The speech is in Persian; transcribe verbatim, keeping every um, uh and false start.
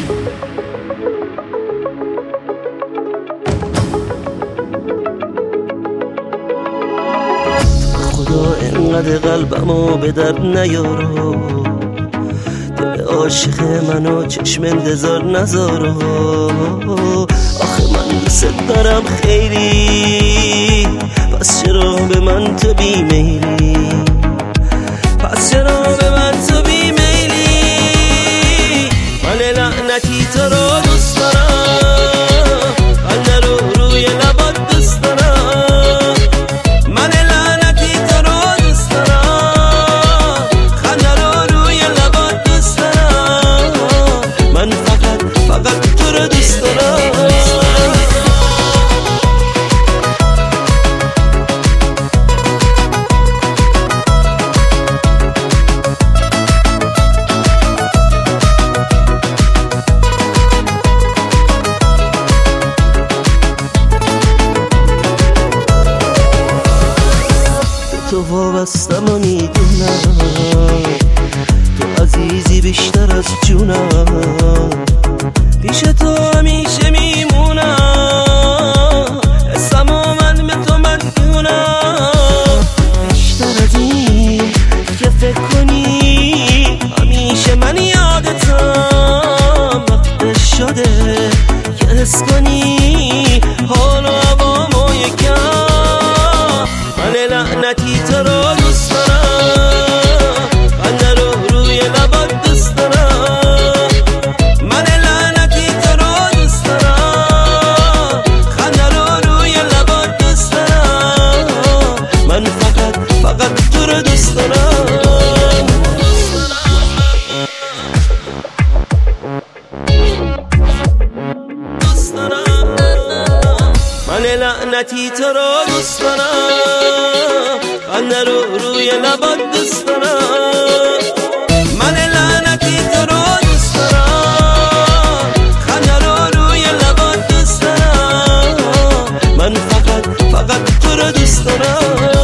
خدا اینقدر قلبمو به درد نیارو، دل عاشق منو چشم انتظار نذارو. آخه من دوست دارم خیلی، پس چرا به من تو بیمیلی؟ پس چرا به من تو بیمیلی؟ من لعنتی تو رو دوست دارم، خنده رو روی لبات دوست دارم. من لعنتی تو رو دوست دارم، خنده رو روی لبات دوست دارم. من فقط فقط تو رو دوست دارم. تو وابستم و میدونم تو عزیزی بیشتر از جونم. پیش تو همیشه میمونم، حسم و من به تو مدیونم. بیشتر از این که فکر کنی، همیشه من یادتم. وقت شده که حس کنی حال و هوامو یکم. من لعنتی تو رو دوست دارم، خنده رو روی لبات دوست دارم. من لعنتی تو رو دوست دارم، خنده رو روی لبات دوست دارم. من فقط فقط تو رو دوست دارم. دوست دارم. من لعنتی تو رو دوست دارم، خنده رو روی لبات دوست دارم. من لعنتی تو رو دوست دارم، خنده رو روی لبات دوست دارم. من فقط فقط تو رو دوست دارم.